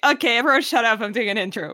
Okay, everyone shut up. I'm doing an intro.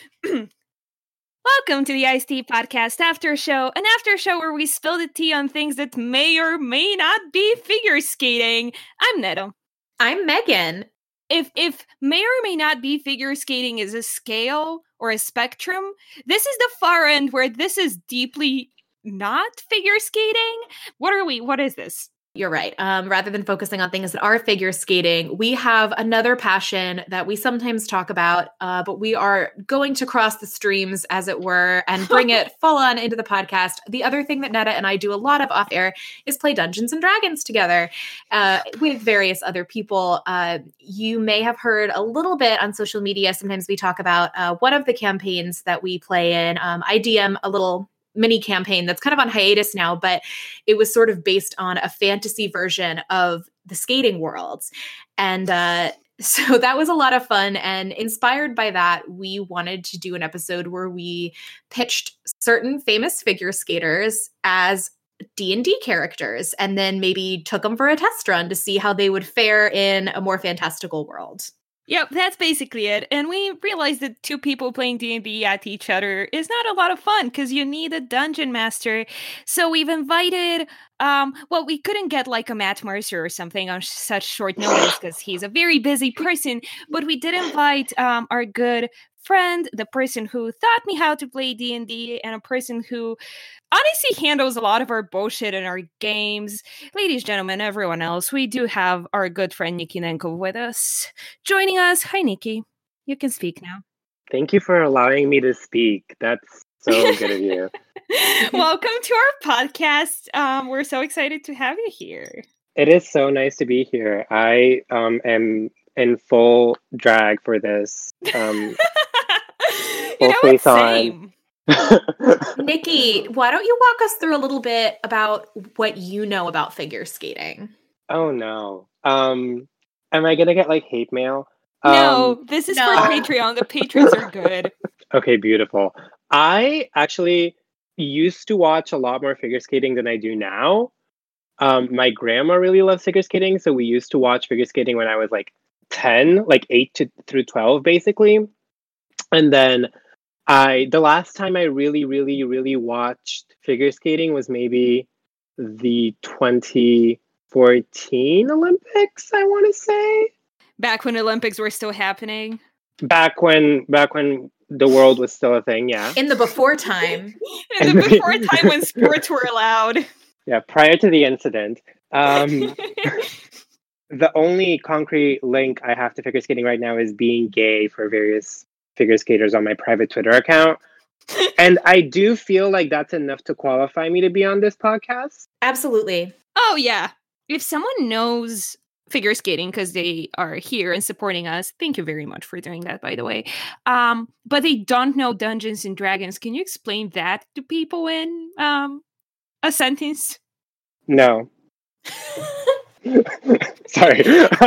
Welcome to the Ice Tea Podcast After Show, an after show where we spill the tea on things that may or may not be figure skating. I'm Netta. I'm Megan. If may or may not be figure skating is a scale or a spectrum, this is the far end where this is deeply not figure skating. What is this? You're right. Rather than focusing on things that are figure skating, we have another passion that we sometimes talk about, but we are going to cross the streams, as it were, and bring it full on into the podcast. The other thing that Netta and I do a lot of off air is play Dungeons and Dragons together with various other people. You may have heard a little bit on social media. Sometimes we talk about one of the campaigns that we play in. I DM a little mini campaign that's kind of on hiatus now, but it was sort of based on a fantasy version of the skating worlds. And so that was a lot of fun. And inspired by that, we wanted to do an episode where we pitched certain famous figure skaters as D&D characters and then maybe took them for a test run to see how they would fare in a more fantastical world. Yep, that's basically it. And we realized that two people playing D&D at each other is not a lot of fun because you need a dungeon master. So we've invited, we couldn't get like a Matt Mercer or something on such short notice because he's a very busy person. But we did invite our good friend, the person who taught me how to play D&D, and a person who honestly handles a lot of our bullshit in our games. Ladies, gentlemen, everyone else, we do have our good friend Nikki Nenkov with us. Joining us. Hi, Nikki. You can speak now. Thank you for allowing me to speak. That's so good of you. Welcome to our podcast. We're so excited to have you here. It is so nice to be here. I am in full drag for this. It's same. Nikki, why don't you walk us through a little bit about what you know about figure skating? Oh no. Am I gonna get like hate mail? No, this is for Patreon. The patrons are good. Okay, beautiful. I actually used to watch a lot more figure skating than I do now. My grandma really loves figure skating, so we used to watch figure skating when I was like 10, like 8 through 12, basically. And then the last time I really watched figure skating was maybe the 2014 Olympics, I want to say. Back when Olympics were still happening. Back when the world was still a thing, yeah. In the before time. In the before time when sports were allowed. Yeah, prior to the incident. The only concrete link I have to figure skating right now is being gay for various figure skaters on my private Twitter account. And I do feel like that's enough to qualify me to be on this podcast. Absolutely. Oh, yeah. If someone knows figure skating because they are here and supporting us, thank you very much for doing that, by the way. But they don't know Dungeons and Dragons. Can you explain that to people in a sentence? No. Sorry.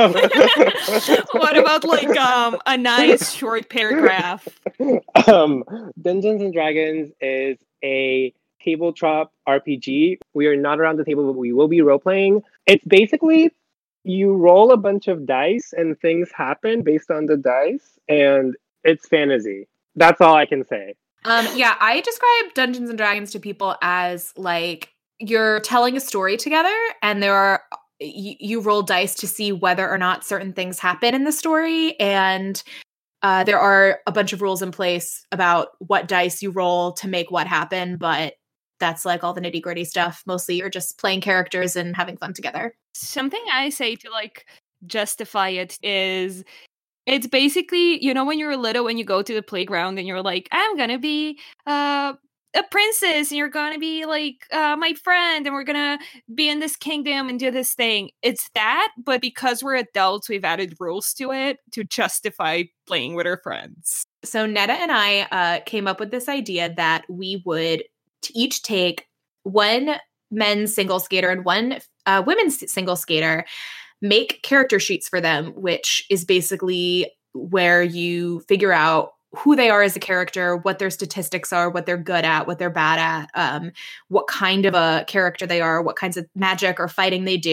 What about like a nice short paragraph? Dungeons and Dragons is a tabletop RPG. We are not around the table, but we will be role-playing. It's basically you roll a bunch of dice and things happen based on the dice, and it's fantasy. That's all I can say. I describe Dungeons and Dragons to people as like you're telling a story together, and there are you roll dice to see whether or not certain things happen in the story, and there are a bunch of rules in place about what dice you roll to make what happen, but that's like all the nitty-gritty stuff. Mostly you're just playing characters and having fun together. Something I say to like justify it is it's basically, you know, when you're little, when you go to the playground and you're like, I'm gonna be a princess and you're gonna be like my friend and we're gonna be in this kingdom and do this thing. It's that, but because we're adults, we've added rules to it to justify playing with our friends. So Netta and I came up with this idea that we would each take one men's single skater and one women's single skater, make character sheets for them, which is basically where you figure out who they are as a character, what their statistics are, what they're good at, what they're bad at, what kind of a character they are, what kinds of magic or fighting they do.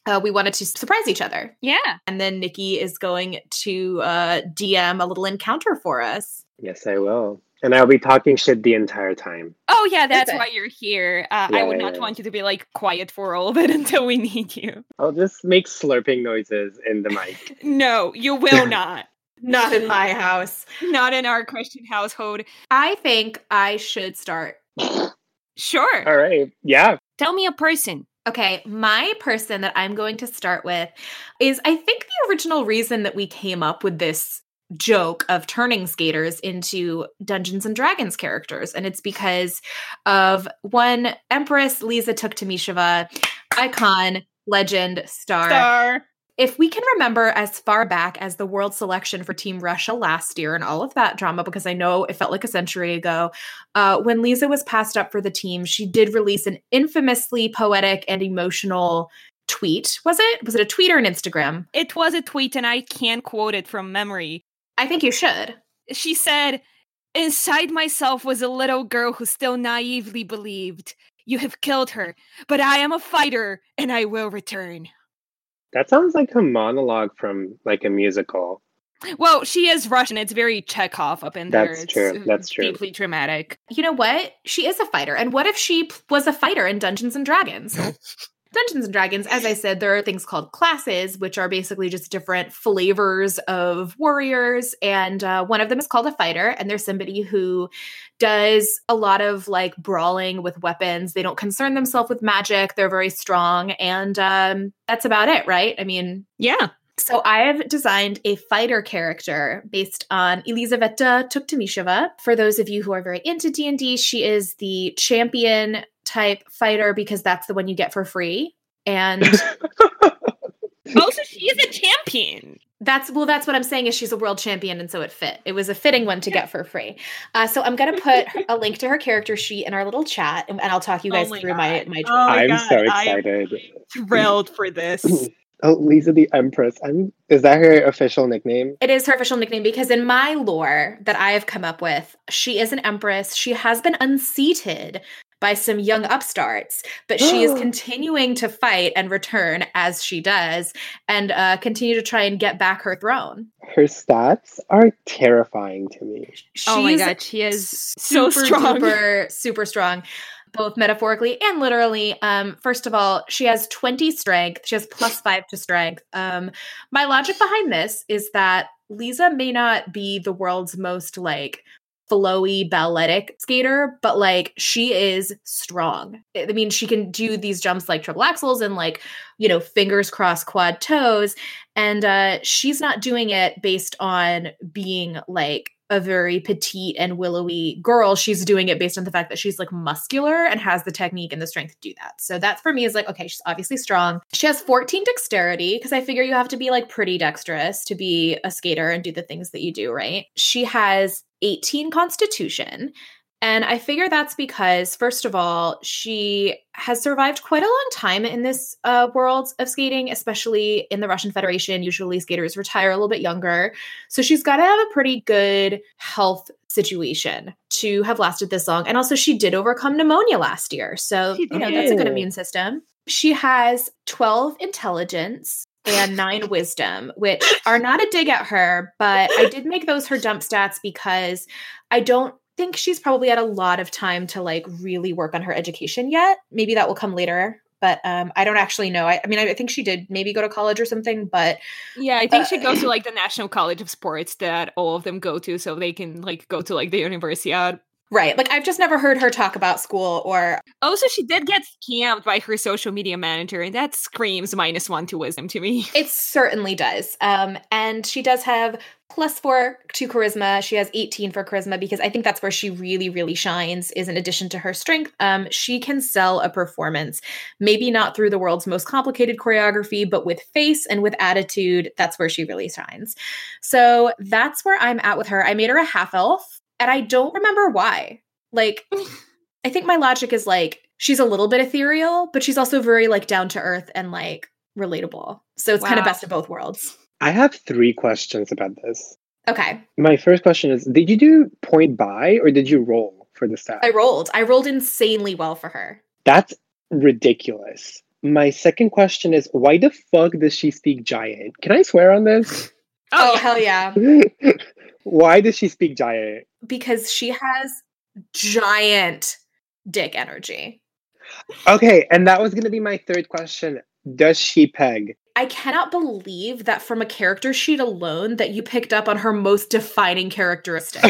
we wanted to surprise each other. Yeah. And then Nikki is going to DM a little encounter for us. Yes, I will. And I'll be talking shit the entire time. Oh, yeah, that's Perfect. why you're here. Yeah, I would not want you to be, like, quiet for all of it until we need you. I'll just make slurping noises in the mic. No, you will not. Not in my house. Not in our Christian household. I think I should start. Sure. All right. Yeah. Tell me a person. Okay, my person that I'm going to start with is, I think, the original reason that we came up with this joke of turning skaters into Dungeons and Dragons characters. And it's because of one Empress Lisa Tuktamisheva, icon, legend, star. If we can remember as far back as the world selection for Team Russia last year and all of that drama, because I know it felt like a century ago, when Lisa was passed up for the team, she did release an infamously poetic and emotional tweet. Was it? Was it a tweet or an Instagram? It was a tweet, and I can't quote it from memory. I think you should. She said, "Inside myself was a little girl who still naively believed. You have killed her, but I am a fighter, and I will return." That sounds like a monologue from like a musical. Well, she is Russian. It's very Chekhov up in there. That's true. That's true. Deeply dramatic. You know what? She is a fighter. And what if she was a fighter in Dungeons and Dragons? Dungeons and Dragons, as I said, there are things called classes, which are basically just different flavors of warriors. And one of them is called a fighter. And there's somebody who does a lot of like brawling with weapons. They don't concern themselves with magic. They're very strong. And that's about it, right? I mean, yeah. So I have designed a fighter character based on Elizaveta Tuktamisheva. For those of you who are very into D&D, she is the champion type fighter because that's the one you get for free. And also, she is a champion. That's what I'm saying is she's a world champion, and so it fit. It was a fitting one to get for free. So I'm going to put a link to her character sheet in our little chat, and I'll talk you guys through my I'm so excited. I'm thrilled for this. Oh, Lisa the Empress. Is that her official nickname? It is her official nickname because in my lore that I have come up with, she is an empress. She has been unseated by some young upstarts, but she is continuing to fight and return as she does and continue to try and get back her throne. Her stats are terrifying to me. Oh my God, she is so strong. Super strong. Both metaphorically and literally. First of all, she has 20 strength. She has +5 to strength. My logic behind this is that Lisa may not be the world's most like flowy balletic skater, but like she is strong. I mean, she can do these jumps like triple axels and like, you know, fingers crossed quad toes. And she's not doing it based on being like a very petite and willowy girl. She's doing it based on the fact that she's like muscular and has the technique and the strength to do that. So that for me is like, okay, she's obviously strong. She has 14 dexterity because I figure you have to be like pretty dexterous to be a skater and do the things that you do, right? She has 18 constitution. And I figure that's because, first of all, she has survived quite a long time in this world of skating, especially in the Russian Federation. Usually skaters retire a little bit younger. So she's got to have a pretty good health situation to have lasted this long. And also she did overcome pneumonia last year. So, you know, that's a good immune system. She has 12 intelligence and 9 wisdom, which are not a dig at her, but I did make those her dump stats because I don't think she's probably had a lot of time to like really work on her education yet. Maybe that will come later, but I don't actually know. I mean, I think she did maybe go to college or something, but yeah, I think she goes to like the National College of Sports that all of them go to, so they can like go to like the Universiad. Right. Like I've just never heard her talk about school or. Also, she did get scammed by her social media manager, and that screams -1 to wisdom to me. It certainly does. And she does have +4 to charisma. She has 18 for charisma because I think that's where she really, really shines is in addition to her strength. She can sell a performance, maybe not through the world's most complicated choreography, but with face and with attitude, that's where she really shines. So that's where I'm at with her. I made her a half elf. And I don't remember why. Like, I think my logic is like, she's a little bit ethereal, but she's also very like down to earth and like relatable. So it's kind of best of both worlds. I have 3 questions about this. Okay. My first question is, did you do point buy or did you roll for the stat? I rolled insanely well for her. That's ridiculous. My second question is, why the fuck does she speak giant? Can I swear on this? Oh, hell yeah. Why does she speak giant? Because she has giant dick energy. Okay, and that was going to be my third question. Does she peg? I cannot believe that from a character sheet alone that you picked up on her most defining characteristic.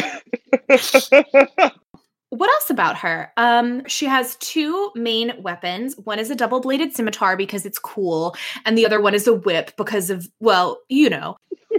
What else about her? She has two main weapons. One is a double-bladed scimitar because it's cool, and the other one is a whip because of, well, you know.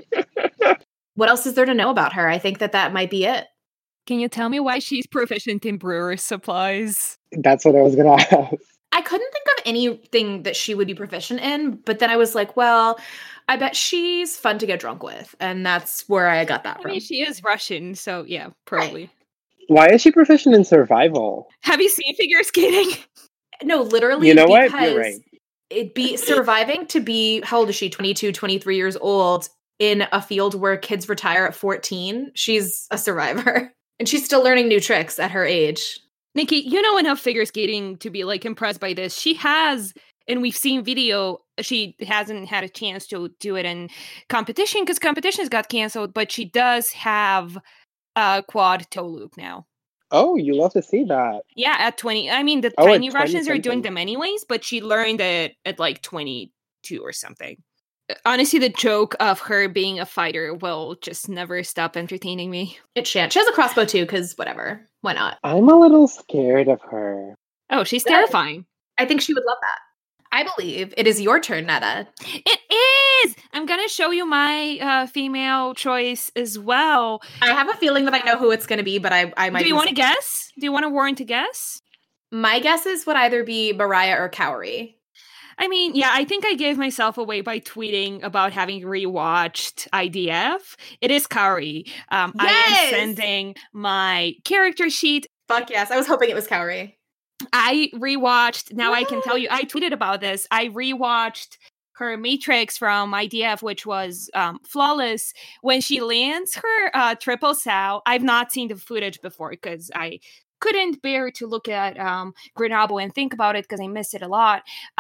What else is there to know about her? I think that might be it. Can you tell me why she's proficient in brewer's supplies? That's what I was going to ask. I couldn't think of anything that she would be proficient in, but then I was like, well, I bet she's fun to get drunk with, and that's where I got that from. I mean, she is Russian, so yeah, probably. Right. Why is she proficient in survival? Have you seen figure skating? No, literally. You know what? You're right. It'd be surviving to be, how old is she? 22, 23 years old in a field where kids retire at 14. She's a survivor. And she's still learning new tricks at her age. Nikki, you know enough figure skating to be like impressed by this. She has, and we've seen video, she hasn't had a chance to do it in competition because competitions got canceled, but she does have a quad toe loop now. Oh, you love to see that. Yeah, at 20. I mean, the tiny 20 Russians are doing something. them anyways, but she learned it at like 22 or something. Honestly, the joke of her being a fighter will just never stop entertaining me. It shan't. She has a crossbow too, because whatever. Why not? I'm a little scared of her. Oh, she's terrifying. I think she would love that. I believe it is your turn, Netta. It is! I'm going to show you my female choice as well. I have a feeling that I know who it's going to be, but I might. Do you want to guess? Do you want to warrant a guess? My guesses would either be Mariah or Cowrie. I mean, yeah, I think I gave myself away by tweeting about having rewatched IDF. It is Cowrie. Yes! I am sending my character sheet. Fuck yes. I was hoping it was Cowrie. I rewatched, now I can tell you, I tweeted about this. I rewatched her Matrix from IDF, which was flawless. When she lands her triple sow, I've not seen the footage before because I couldn't bear to look at Grenoble and think about it because I miss it a lot.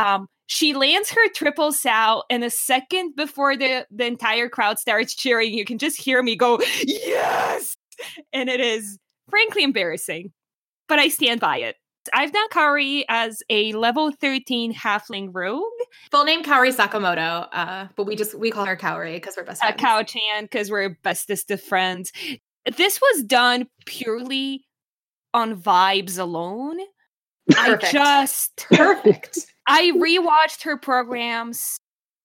She lands her triple sow, and a second before the entire crowd starts cheering, you can just hear me go, yes! And it is frankly embarrassing, but I stand by it. I've done Cowrie as a level 13 halfling rogue. Full name Cowrie Sakamoto, but we call her Cowrie because we're best friends. Cow-chan, because we're bestest of friends. This was done purely on vibes alone. Perfect. Perfect. I rewatched her programs,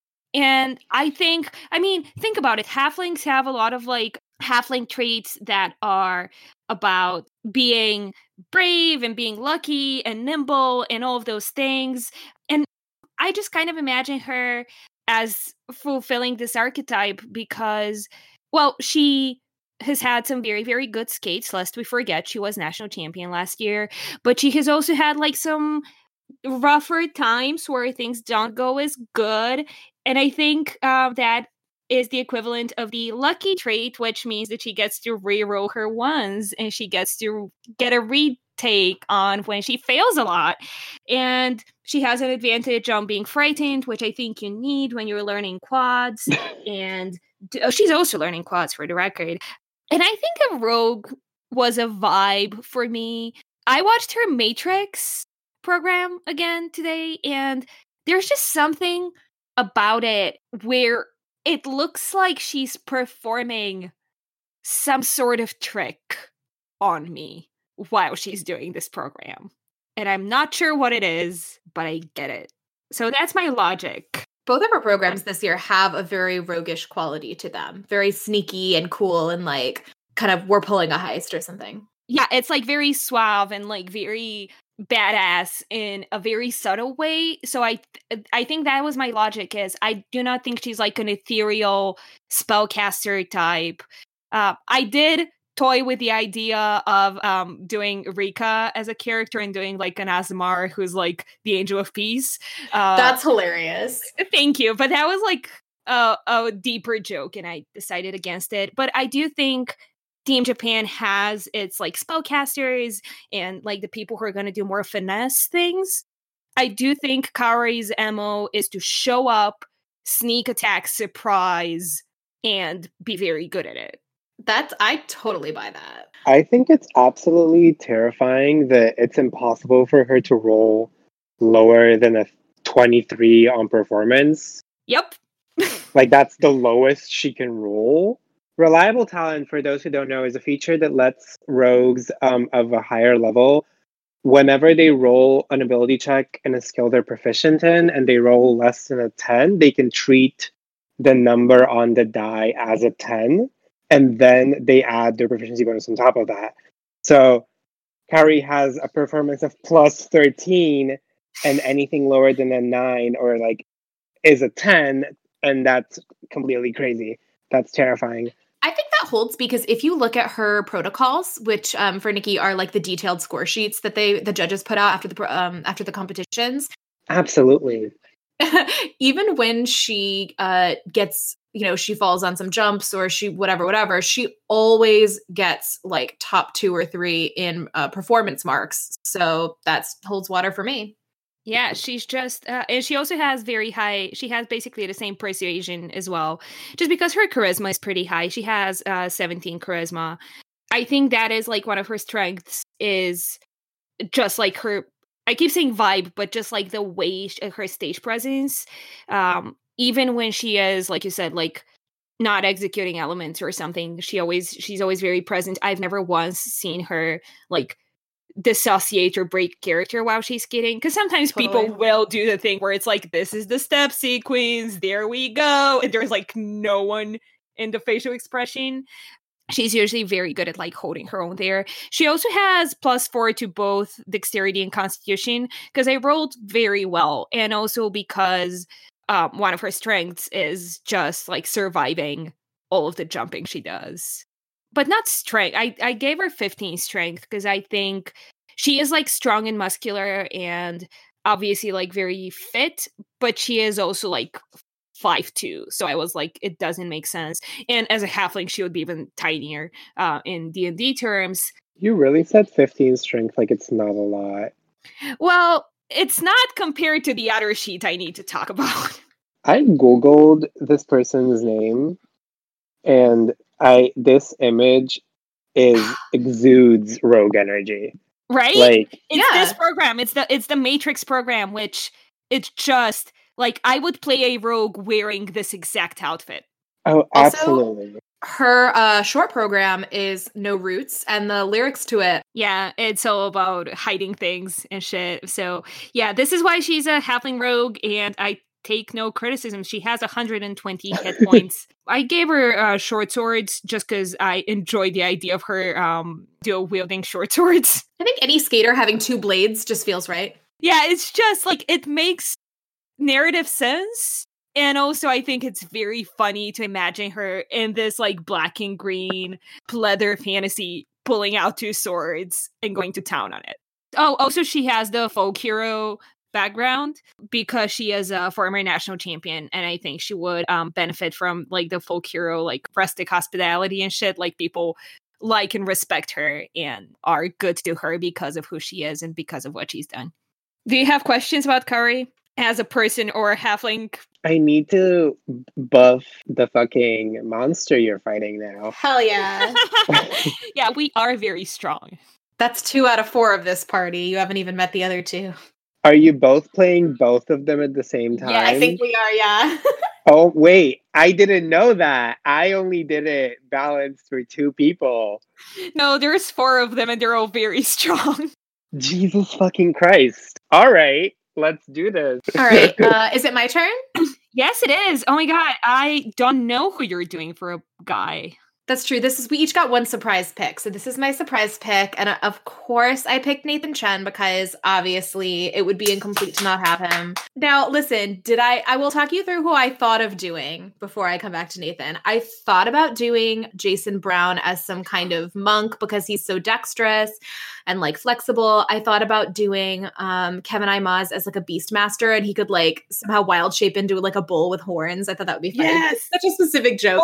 and think about it. Halflings have a lot of like halfling traits that are about being brave and being lucky and nimble and all of those things. And I just kind of imagine her as fulfilling this archetype because, well, she has had some very, very good skates. Lest we forget, she was national champion last year. But she has also had like some rougher times where things don't go as good. And I think that is the equivalent of the lucky trait, which means that she gets to reroll her ones and she gets to get a retake on when she fails a lot. And she has an advantage on being frightened, which I think you need when you're learning quads. And she's also learning quads, for the record. And I think a rogue was a vibe for me. I watched her Matrix program again today, and there's just something about it where it looks like she's performing some sort of trick on me while she's doing this program. And I'm not sure what it is, but I get it. So that's my logic. Both of our programs this year have a very roguish quality to them. Very sneaky and cool and like kind of we're pulling a heist or something. Yeah, it's like very suave and like very badass in a very subtle way. So I think that was my logic is I do not think she's like an ethereal spellcaster type. I did toy with the idea of doing Rika as a character and doing like an Azamar who's like the angel of peace. That's hilarious. Thank you. But that was like a deeper joke and I decided against it. But I do think Team Japan has its like spellcasters and like the people who are going to do more finesse things. I do think Kaori's MO is to show up, sneak attack, surprise, and be very good at it. I totally buy that. I think it's absolutely terrifying that it's impossible for her to roll lower than a 23 on performance. Yep. Like, that's the lowest she can roll. Reliable Talent, for those who don't know, is a feature that lets rogues of a higher level, whenever they roll an ability check and a skill they're proficient in, and they roll less than a 10, they can treat the number on the die as a 10, and then they add their proficiency bonus on top of that. So Kaori has a performance of plus 13, and anything lower than a 9 or like is a 10, and that's completely crazy. That's terrifying. I think that holds because if you look at her protocols, which for Nikki are like the detailed score sheets that the judges put out after the competitions. Absolutely. Even when she gets, she falls on some jumps or she whatever, she always gets like top 2 or 3 in performance marks. So that holds water for me. Yeah, she's just, and she also has she has basically the same persuasion as well, just because her charisma is pretty high. She has 17 charisma. I think that is like one of her strengths is just like her, I keep saying vibe, but just like the way her stage presence, even when she is, like you said, like not executing elements or something, she's always very present. I've never once seen her like dissociate or break character while she's skating, because sometimes people will do the thing where it's like, this is the step sequence, there we go, and there's like no one in the facial expression. She's usually very good at like holding her own there. She also has +4 to both dexterity and constitution, because I rolled very well, and also because one of her strengths is just like surviving all of the jumping she does. But not strength. I gave her 15 strength because I think she is like strong and muscular and obviously like very fit, but she is also like 5'2". So I was like, it doesn't make sense. And as a halfling, she would be even tinier in D&D terms. You really said 15 strength like it's not a lot. Well, it's not compared to the other sheet I need to talk about. I Googled this name, and this image exudes rogue energy. Right? Like, it's this program. It's the Matrix program, which it's just like I would play a rogue wearing this exact outfit. Oh, absolutely. Also, her short program is No Roots, and the lyrics to it. Yeah, it's all about hiding things and shit. So yeah, this is why she's a halfling rogue, and I take no criticism. She has 120 hit points. I gave her short swords just because I enjoy the idea of her dual wielding short swords. I think any skater having 2 blades just feels right. Yeah, it's just like it makes narrative sense. And also I think it's very funny to imagine her in this like black and green pleather fantasy pulling out 2 swords and going to town on it. Oh, also she has the folk hero background because she is a former national champion, and I think she would benefit from like the folk hero like rustic hospitality and shit. Like people like and respect her and are good to her because of who she is and because of what she's done. Do you have questions about Kaori as a person or a halfling? I need to buff the fucking monster you're fighting now. Hell yeah. Yeah, we are very strong. That's 2 out of 4 of this party. You haven't even met the other 2. Are you both playing both of them at the same time? Yeah, I think we are, yeah. Oh, wait. I didn't know that. I only did it balanced for 2 people. No, there's 4 of them and they're all very strong. Jesus fucking Christ. All right, let's do this. All right, is it my turn? Yes, it is. Oh my god, I don't know who you're doing for a guy. That's true. We each got 1 surprise pick. So this is my surprise pick. And of course, I picked Nathan Chen because obviously it would be incomplete to not have him. Now, listen, I will talk you through who I thought of doing before I come back to Nathan. I thought about doing Jason Brown as some kind of monk because he's so dexterous and like flexible. I thought about doing Kevin Imaz as like a Beastmaster, and he could like somehow wild shape into like a bull with horns. I thought that would be fun. Yes. Such a specific joke.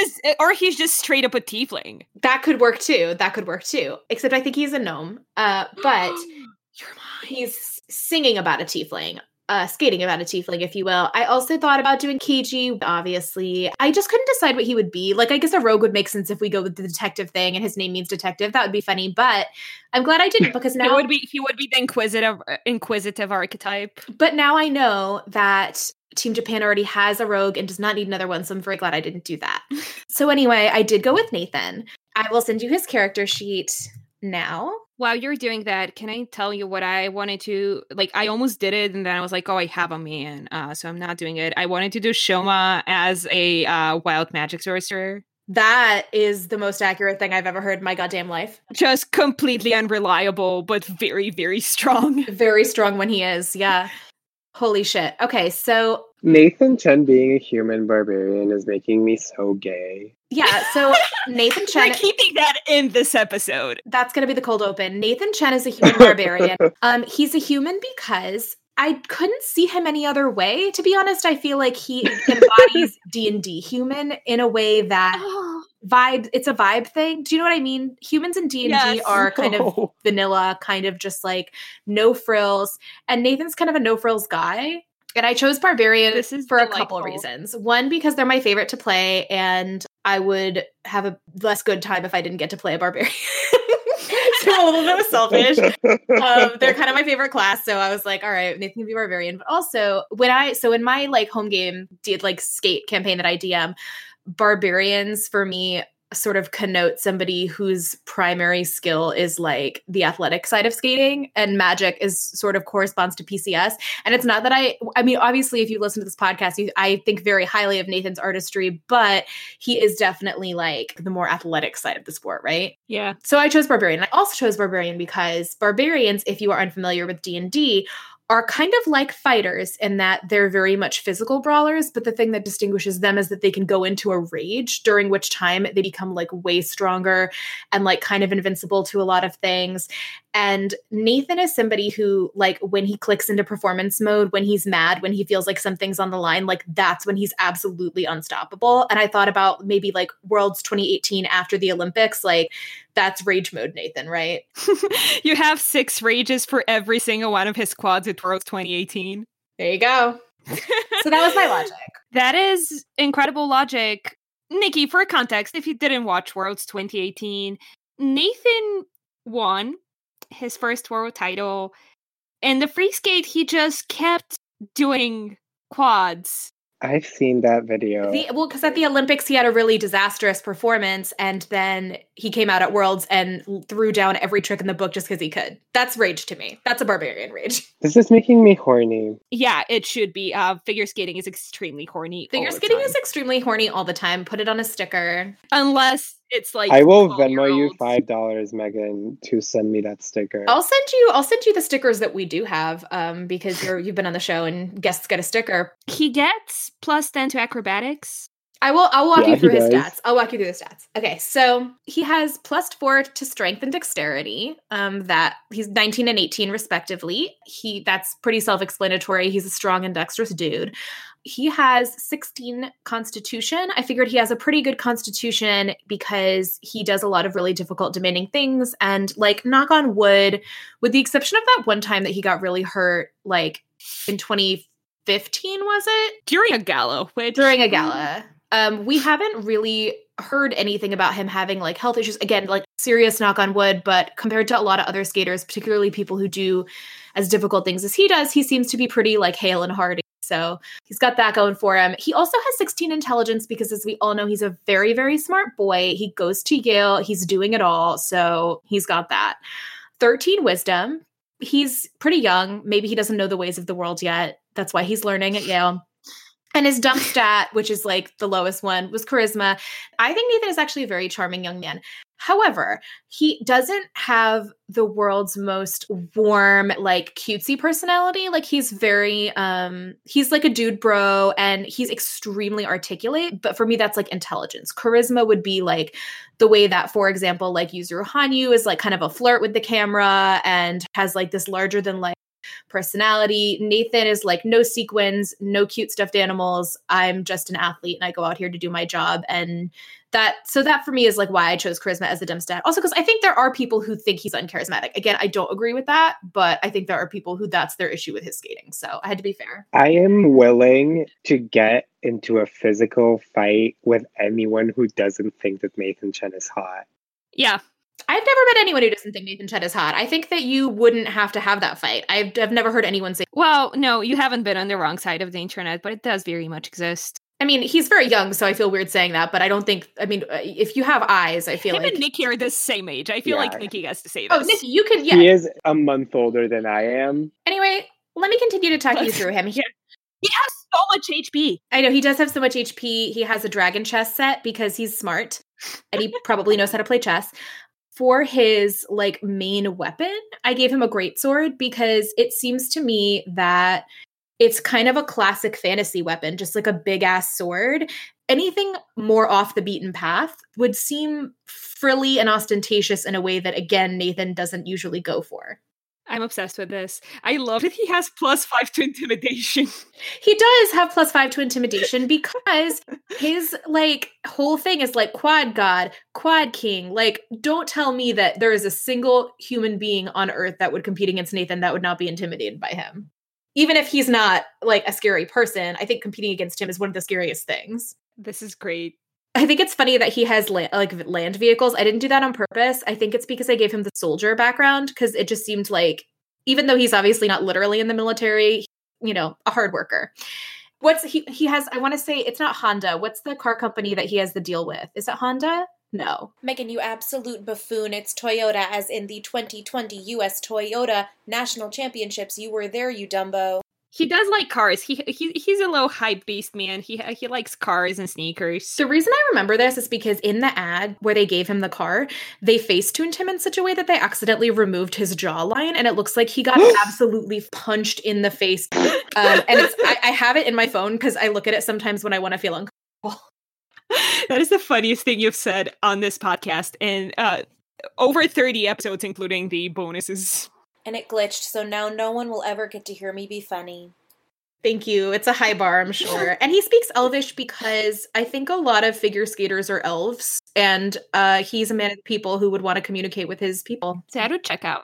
Or he's just straight up a tiefling. That could work too. Except I think he's a gnome. But singing about a tiefling. Skating about a tiefling, if you will. I also thought about doing Keiji, obviously. I just couldn't decide what he would be. Like, I guess a rogue would make sense if we go with the detective thing and his name means detective. That would be funny, but I'm glad I didn't because now he would be the inquisitive archetype. But now I know that Team Japan already has a rogue and does not need another one, so I'm very glad I didn't do that. So anyway, I did go with Nathan. I will send you his character sheet now. While you're doing that, can I tell you what I wanted to, like, I almost did it, and then I was like, oh, I have a man, so I'm not doing it. I wanted to do Shoma as a wild magic sorcerer. That is the most accurate thing I've ever heard in my goddamn life. Just completely unreliable, but very, very strong. Very strong when he is, yeah. Holy shit. Okay, so Nathan Chen being a human barbarian is making me so gay. Yeah, so Nathan Chen... We're keeping that in this episode. That's going to be the cold open. Nathan Chen is a human barbarian. He's a human because I couldn't see him any other way. To be honest, I feel like he embodies D&D human in a way that it's a vibe thing. Do you know what I mean? Humans in D&D are kind of vanilla, kind of just like no frills. And Nathan's kind of a no frills guy. And I chose Barbarian for a couple reasons. One, because they're my favorite to play, and I would have a less good time if I didn't get to play a Barbarian. So I'm a little bit selfish. They're kind of my favorite class, so I was like, all right, Nathan can be Barbarian. But also, in my like home game, like skate campaign that I DM, Barbarians for me sort of connote somebody whose primary skill is like the athletic side of skating, and magic is sort of corresponds to PCS. And it's not that I mean, obviously if you listen to this podcast, I think very highly of Nathan's artistry, but he is definitely like the more athletic side of the sport, right? Yeah. So I chose Barbarian. I also chose Barbarian because Barbarians, if you are unfamiliar with D&D, are kind of like fighters in that they're very much physical brawlers, but the thing that distinguishes them is that they can go into a rage, during which time they become like way stronger and like kind of invincible to a lot of things. And Nathan is somebody who, like, when he clicks into performance mode, when he's mad, when he feels like something's on the line, like that's when he's absolutely unstoppable. And I thought about maybe like Worlds 2018 after the Olympics, like that's rage mode Nathan, right? You have 6 rages for every single one of his quads at Worlds 2018. There you go. So that was my logic. That is incredible logic. Nikki, for context, if you didn't watch Worlds 2018, Nathan won his first world title. And the free skate, he just kept doing quads. I've seen that video. Because at the Olympics, he had a really disastrous performance, and then he came out at Worlds and threw down every trick in the book just because he could. That's rage to me. That's a barbarian rage. This is making me horny. Yeah, it should be. Figure skating is extremely horny. Figure skating is extremely horny all the time. Put it on a sticker. Unless it's like I will Venmo you $5, Megan, to send me that sticker. I'll send you the stickers that we do have, because you've been on the show and guests get a sticker. He gets +10 to acrobatics. I'll walk you through his stats. I'll walk you through the stats. Okay, so he has +4 to strength and dexterity. That he's 19 and 18 respectively. That's pretty self-explanatory. He's a strong and dexterous dude. He has 16 constitution. I figured he has a pretty good constitution because he does a lot of really difficult, demanding things. And like, knock on wood, with the exception of that one time that he got really hurt, like in 2015, was it? During a gala. During a gala. We haven't really heard anything about him having like health issues. Again, like serious knock on wood, but compared to a lot of other skaters, particularly people who do as difficult things as he does, he seems to be pretty like hale and hearty. So he's got that going for him. He also has 16 intelligence because, as we all know, he's a very, very smart boy. He goes to Yale. He's doing it all. So he's got that. 13 wisdom. He's pretty young. Maybe he doesn't know the ways of the world yet. That's why he's learning at Yale. And his dump stat, which is like the lowest one, was charisma. I think Nathan is actually a very charming young man. However, he doesn't have the world's most warm, like cutesy personality. Like he's very, he's like a dude bro and he's extremely articulate. But for me, that's like intelligence. Charisma would be like the way that, for example, like Yuzuru Hanyu is like kind of a flirt with the camera and has like this larger than life personality. Nathan is like no sequins, no cute stuffed animals. I'm just an athlete and I go out here to do my job, and that for me is like why I chose charisma as the dim stat. Also, because I think there are people who think he's uncharismatic. Again, I don't agree with that, but I think there are people who that's their issue with his skating. So I had to be fair. I am willing to get into a physical fight with anyone who doesn't think that Nathan Chen is hot. Yeah. I've never met anyone who doesn't think Nathan Chen is hot. I think that you wouldn't have to have that fight. I've never heard anyone say. Well, no, you haven't been on the wrong side of the internet, but it does very much exist. I mean, he's very young, so I feel weird saying that, but I don't think, I mean, if you have eyes, I feel Him like... and Nikki are the same age. I feel like Nikki has to say this. Oh, Nikki, you can, yeah. He is a month older than I am. Anyway, let me continue to talk you through him. He has so much HP. I know, he does have so much HP. He has a dragon chess set because he's smart, and he probably knows how to play chess. For his, like, main weapon, I gave him a greatsword because it seems to me that it's kind of a classic fantasy weapon, just like a big-ass sword. Anything more off the beaten path would seem frilly and ostentatious in a way that, again, Nathan doesn't usually go for. I'm obsessed with this. I love that he has +5 to intimidation. He does have +5 to intimidation because his, like, whole thing is, like, quad god, quad king. Like, don't tell me that there is a single human being on Earth that would compete against Nathan that would not be intimidated by him. Even if he's not, like, a scary person, I think competing against him is one of the scariest things. This is great. I think it's funny that he has land vehicles. I didn't do that on purpose. I think it's because I gave him the soldier background because it just seemed like, even though he's obviously not literally in the military, you know, a hard worker. He has, I want to say, it's not Honda. What's the car company that he has the deal with? Is it Honda? No. Megan, you absolute buffoon. It's Toyota, as in the 2020 U.S. Toyota National Championships. You were there, you Dumbo. He does like cars. He's a low hype beast, man. He likes cars and sneakers. The reason I remember this is because in the ad where they gave him the car, they face-tuned him in such a way that they accidentally removed his jawline, and it looks like he got absolutely punched in the face. And I have it in my phone because I look at it sometimes when I want to feel uncomfortable. That is the funniest thing you've said on this podcast, and over 30 episodes, including the bonuses. And it glitched, so now no one will ever get to hear me be funny. Thank you. It's a high bar, I'm sure. And he speaks Elvish because I think a lot of figure skaters are elves, and he's a man of the people who would want to communicate with his people. So I would check out.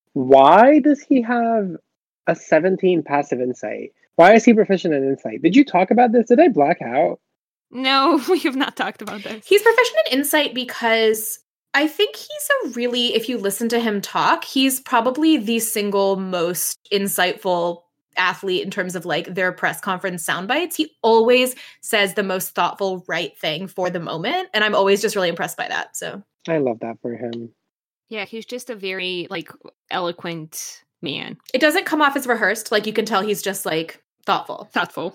Why does he have a 17 passive insight? Why is he proficient in insight? Did you talk about this? Did I black out? No, we have not talked about this. He's proficient in insight because I think he's a really, if you listen to him talk, he's probably the single most insightful athlete in terms of like their press conference sound bites. He always says the most thoughtful, right thing for the moment. And I'm always just really impressed by that. So I love that for him. Yeah, he's just a very like eloquent man. It doesn't come off as rehearsed. Like you can tell he's just like thoughtful.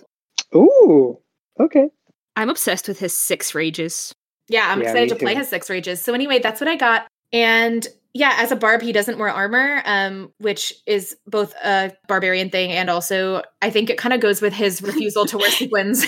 Ooh, okay. I'm obsessed with his 6 rages. Yeah, I'm excited to play too. his 6 rages. So anyway, that's what I got. And yeah, as a barb, he doesn't wear armor, which is both a barbarian thing and also I think it kind of goes with his refusal to wear sequins.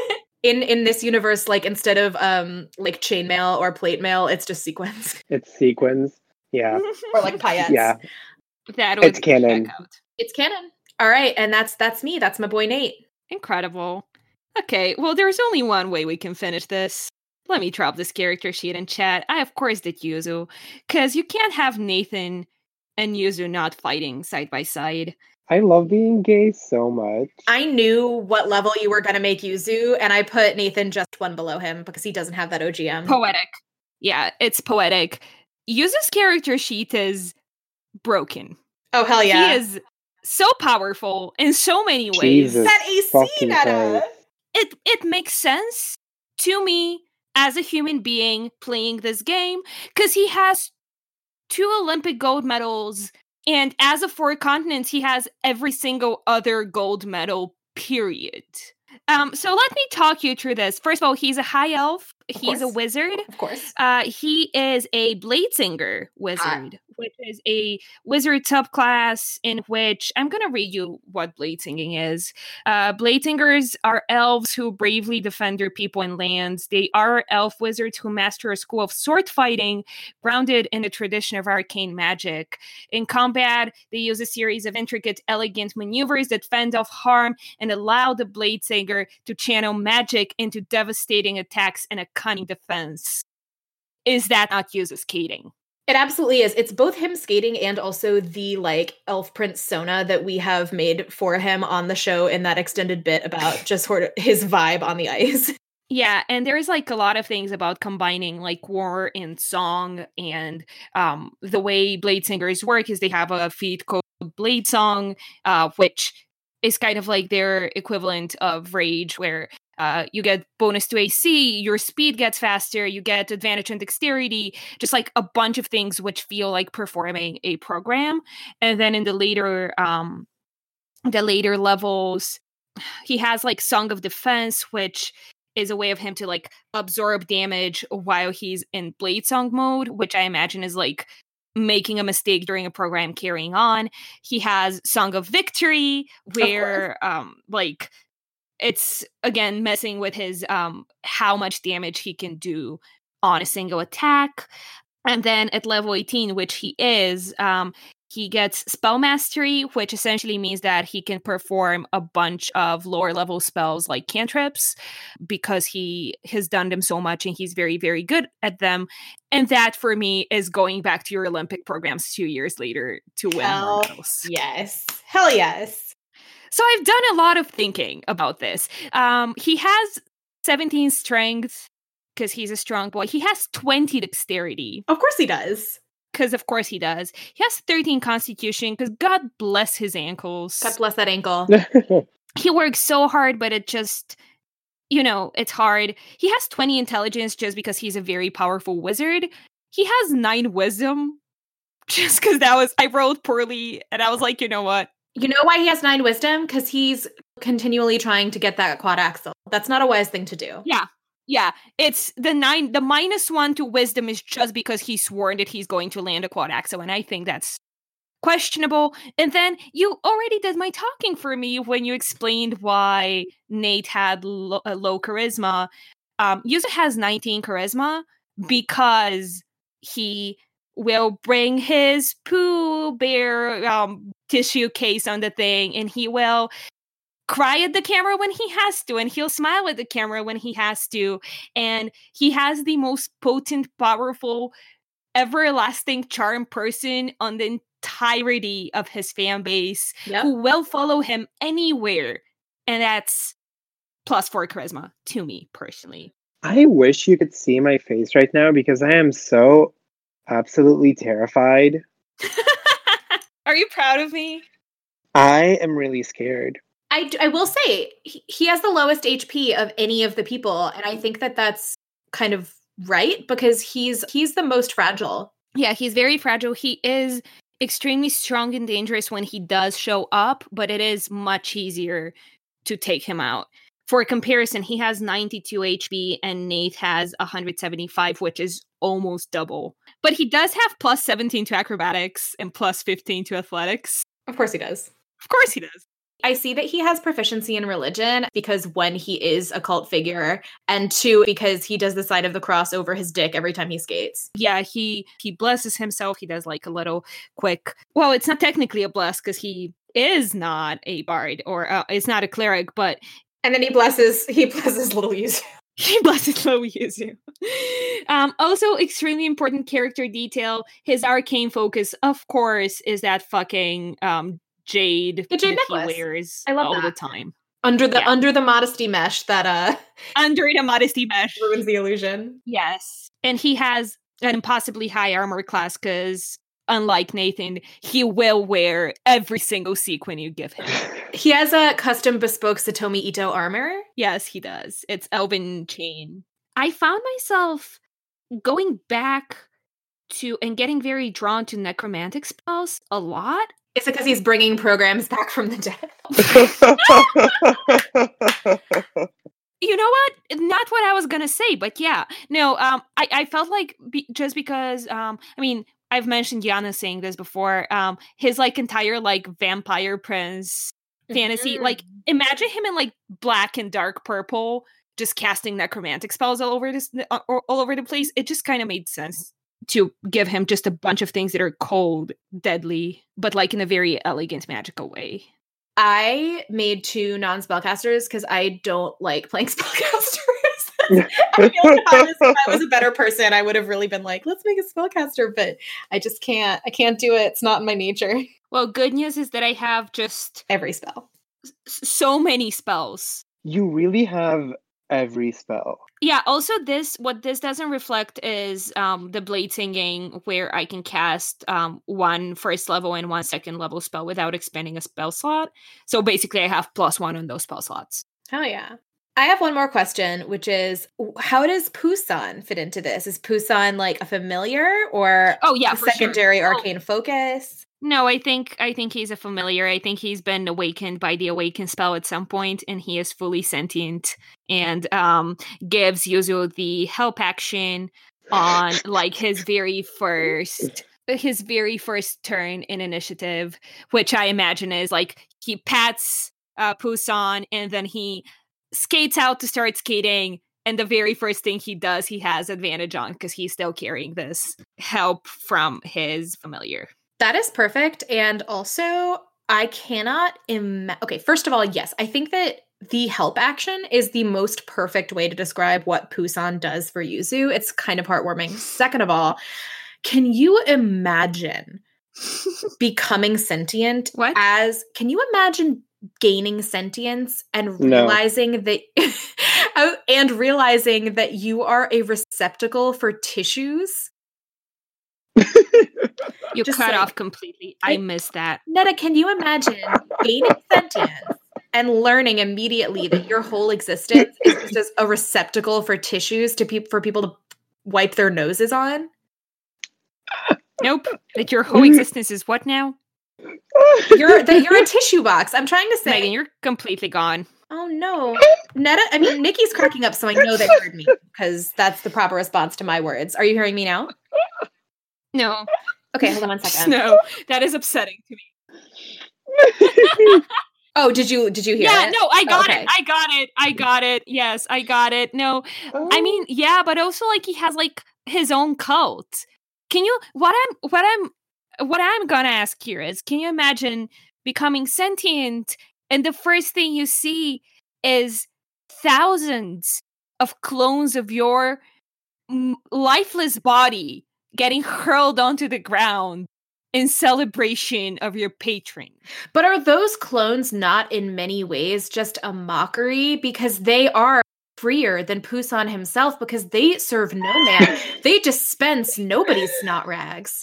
In this universe, like instead of like chainmail or plate mail, it's just sequins. It's sequins. Yeah. Or like paillettes. Yeah. It's canon. It's canon. All right, and that's me. That's my boy Nate. Incredible. Okay, well, there's only one way we can finish this. Let me drop this character sheet in chat. I, of course, did Yuzu, because you can't have Nathan and Yuzu not fighting side by side. I love being gay so much. I knew what level you were going to make Yuzu, and I put Nathan just one below him because he doesn't have that OGM. Poetic. Yeah, it's poetic. Yuzu's character sheet is broken. Oh, hell yeah. He is so powerful in so many ways. Jesus that AC, fucking Netta. Christ. It makes sense to me as a human being playing this game because he has 2 Olympic gold medals, and as a 4 continents, he has every single other gold medal, period. So let me talk you through this. First of all, he's a high elf. He's a wizard. Of course. He is a Bladesinger wizard. which is a wizard subclass in which I'm going to read you what Bladesinging is. Bladesingers are elves who bravely defend their people and lands. They are elf wizards who master a school of sword fighting grounded in the tradition of arcane magic. In combat, they use a series of intricate, elegant maneuvers that fend off harm and allow the Bladesinger to channel magic into devastating attacks and a cunning defense. Is that not use of skating? It absolutely is. It's both him skating and also the like elf prince Sona that we have made for him on the show in that extended bit about just sort of his vibe on the ice. Yeah, and there's like a lot of things about combining like war and song, and the way Bladesingers work is they have a feat called Blade Song, which is kind of like their equivalent of Rage, where you get bonus to AC, your speed gets faster, you get advantage on dexterity, just like a bunch of things which feel like performing a program. And then in the later levels, he has like Song of Defense, which is a way of him to like absorb damage while he's in Blade Song mode, which I imagine is like making a mistake during a program carrying on. He has Song of Victory, where like it's again messing with his how much damage he can do on a single attack. And then at level 18, which he is, he gets Spell Mastery, which essentially means that he can perform a bunch of lower level spells like cantrips because he has done them so much and he's very, very good at them. And that for me is going back to your Olympic programs 2 years later to win more medals. Yes. Hell yes. So I've done a lot of thinking about this. He has 17 strength because he's a strong boy. He has 20 dexterity. Of course he does. Because of course he does. He has 13 constitution because God bless his ankles. God bless that ankle. He works so hard, but it just, it's hard. He has 20 intelligence just because he's a very powerful wizard. He has 9 wisdom just because I rolled poorly and I was like, you know what? You know why he has 9 wisdom? Because he's continually trying to get that quad axle. That's not a wise thing to do. Yeah. It's the -1 to wisdom is just because he's sworn that he's going to land a quad axle, and I think that's questionable. And then you already did my talking for me when you explained why Nate had low charisma. Yuza has 19 charisma because he will bring his Pooh Bear tissue case on the thing, and he will cry at the camera when he has to, and he'll smile at the camera when he has to, and he has the most potent, powerful, everlasting charm person on the entirety of his fan base who will follow him anywhere, and that's +4 charisma to me personally. I wish you could see my face right now because I am so absolutely terrified. Are you proud of me? I am really scared. I will say, he has the lowest HP of any of the people, and I think that that's kind of right, because he's the most fragile. Yeah, he's very fragile. He is extremely strong and dangerous when he does show up, but it is much easier to take him out. For comparison, he has 92 HP and Nate has 175, which is almost double. But he does have +17 to acrobatics and +15 to athletics. Of course he does. Of course he does. I see that he has proficiency in religion because one, he is a cult figure, and 2, because he does the sign of the cross over his dick every time he skates. Yeah, he blesses himself. He does like a little quick, well, it's not technically a bless because he is not a bard or it's not a cleric, but and then he blesses little Yuzu. He blesses little Yuzu. Also, extremely important character detail. His arcane focus, of course, is that fucking jade that he wears all the time under the modesty mesh that under the modesty mesh ruins the illusion. Yes, and he has an impossibly high armor class because unlike Nathan, he will wear every single sequin you give him. He has a custom bespoke Satomi Ito armor. Yes, he does. It's Elven Chain. I found myself going back to and getting very drawn to necromantic spells a lot. Is it because he's bringing programs back from the dead? You know what? Not what I was going to say, but yeah. No, I felt like just because, I've mentioned Yana saying this before. His like entire like vampire prince fantasy. Like, imagine him in like black and dark purple, just casting necromantic spells all over the place. It just kind of made sense to give him just a bunch of things that are cold, deadly, but like in a very elegant, magical way. I made 2 non-spellcasters because I don't like playing spellcasters. I feel like if I was a better person, I would have really been like, let's make a spellcaster, but I just can't. I can't do it. It's not in my nature. Well, good news is that I have just every spell. So many spells. You really have every spell. Yeah, also what this doesn't reflect is the Blade Singing, where I can cast 1 first level and 1 second level spell without expending a spell slot. So basically I have +1 on those spell slots. Hell yeah. I have one more question, which is, how does Poussin fit into this? Is Poussin like a familiar or a secondary arcane focus? No, I think he's a familiar. I think he's been awakened by the awaken spell at some point, and he is fully sentient and gives Yuzu the help action on like his very first turn in initiative, which I imagine is like he pats Poussin and then he skates out to start skating, and the very first thing he does, he has advantage on because he's still carrying this help from his familiar. That is perfect. And also, I cannot okay, first of all, yes, I think that the help action is the most perfect way to describe what Poussin does for Yuzu. It's kind of heartwarming. Second of all, can you imagine becoming sentient? What? Can you imagine gaining sentience and realizing that you are a receptacle for tissues? You cut off completely. I missed that. Netta, can you imagine gaining sentience and learning immediately that your whole existence is just a receptacle for tissues for people to wipe their noses on? Nope. That your whole existence is what now? You're a tissue box. I'm trying to say. Megan, you're completely gone. Oh no. Nikki's cracking up, so I know they heard me, because that's the proper response to my words. Are you hearing me now? No. Okay, hold on 1 second. No, that is upsetting to me. Oh, did you hear it? Yeah, no, I got it. I got it. Yes, I got it. No, I mean, yeah, but also like he has like his own cult. Can you? What I'm gonna ask here is, can you imagine becoming sentient and the first thing you see is thousands of clones of your lifeless body getting hurled onto the ground in celebration of your patron? But are those clones not in many ways just a mockery? Because they are freer than Poussin himself, because they serve no man. They dispense nobody's snot rags.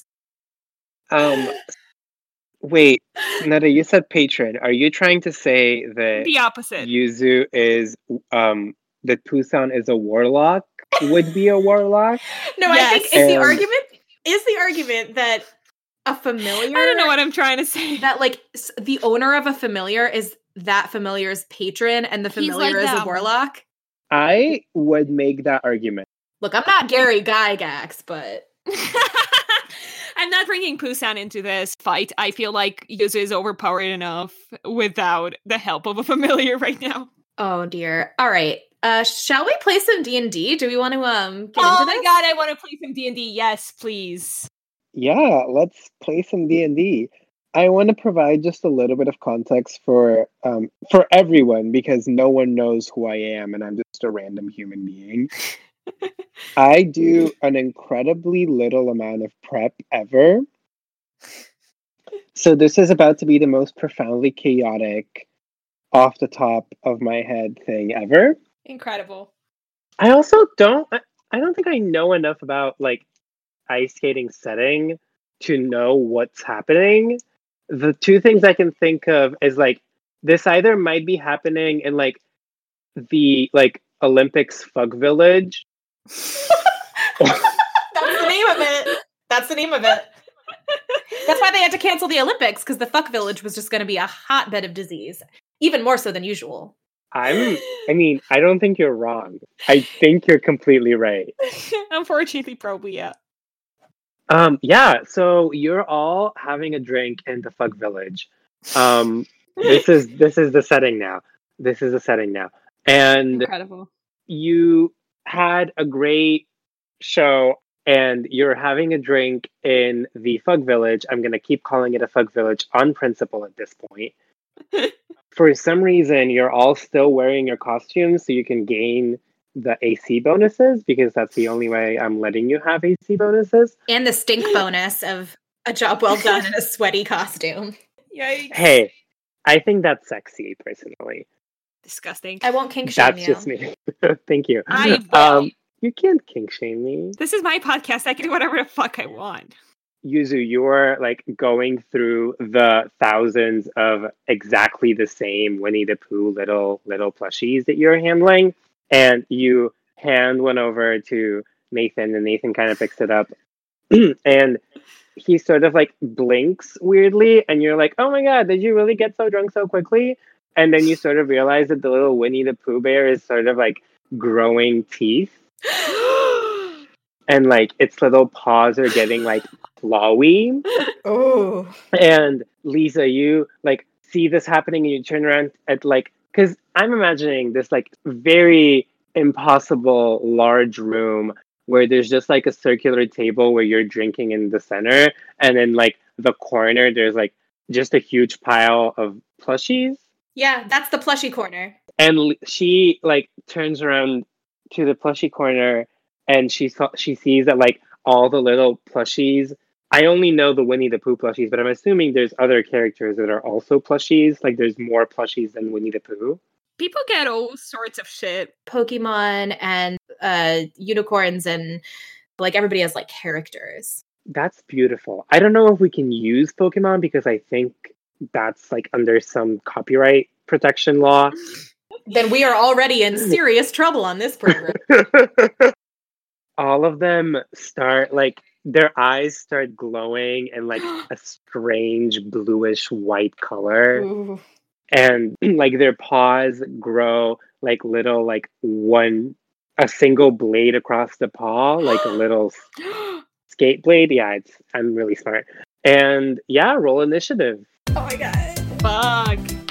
Wait, Netta, you said patron. Are you trying to say that the opposite Yuzu is that Poussin is a warlock? Would be a warlock? No, yes. I think is the argument that a familiar. I don't know what I'm trying to say. That like the owner of a familiar is that familiar's patron, and the familiar is a warlock. I would make that argument. Look, I'm not Gary Gygax, but I'm not bringing Poussin into this fight. I feel like Yuzu is overpowered enough without the help of a familiar right now. Oh dear. All right. Shall we play some D&D? Do we want to get into this? Oh my god, I want to play some D&D. Yes, please. Yeah, let's play some D&D. I want to provide just a little bit of context for everyone, because no one knows who I am and I'm just a random human being. I do an incredibly little amount of prep ever. So this is about to be the most profoundly chaotic, off the top of my head thing ever. Incredible. I also don't think I know enough about like ice skating setting to know what's happening. The two things I can think of is like this either might be happening in like the like Olympics Fug Village. That's the name of it. That's the name of it. That's why they had to cancel the Olympics, because the Fuck Village was just going to be a hotbed of disease, even more so than usual. I don't think you're wrong. I think you're completely right. Unfortunately, probably, yeah. Yeah, so you're all having a drink in the Fug Village. This is the setting now. This is the setting now. And Incredible. you had a great show and you're having a drink in the Fug Village. I'm going to keep calling it a Fug Village on principle at this point. For some reason, you're all still wearing your costumes so you can gain the AC bonuses because that's the only way I'm letting you have AC bonuses. And the stink bonus of a job well done in a sweaty costume. Yikes. Hey, I think that's sexy, personally. Disgusting. I won't kink shame That's you. just me. Thank you. I will. You can't kink shame me. This is my podcast. I can do whatever the fuck I want. Yuzu, you're like going through the thousands of exactly the same Winnie the Pooh little plushies that you're handling, and you hand one over to Nathan, and Nathan kind of picks it up, and he sort of like blinks weirdly, and you're like, "Oh my god, did you really get so drunk so quickly?" And then you sort of realize that the little Winnie the Pooh bear is sort of like growing teeth. And like its little paws are getting like clawy. Oh. And Lisa, you like see this happening and you turn around at like, because I'm imagining this like very impossible large room where there's just like a circular table where you're drinking in the center, and then like the corner there's like just a huge pile of plushies. Yeah, that's the plushie corner. And she like turns around to the plushie corner, and she sees that like all the little plushies. I only know the Winnie the Pooh plushies, but I'm assuming there's other characters that are also plushies. Like there's more plushies than Winnie the Pooh. People get all sorts of shit. Pokemon and unicorns and like everybody has like characters. That's beautiful. I don't know if we can use Pokemon because I think that's like under some copyright protection law. Then we are already in serious trouble on this program. All of them start like their eyes start glowing in like a strange bluish white color. Ooh. And like their paws grow like little like a single blade across the paw, like a little skate blade. Yeah, I'm really smart. And yeah, roll initiative. Oh my god. Fuck.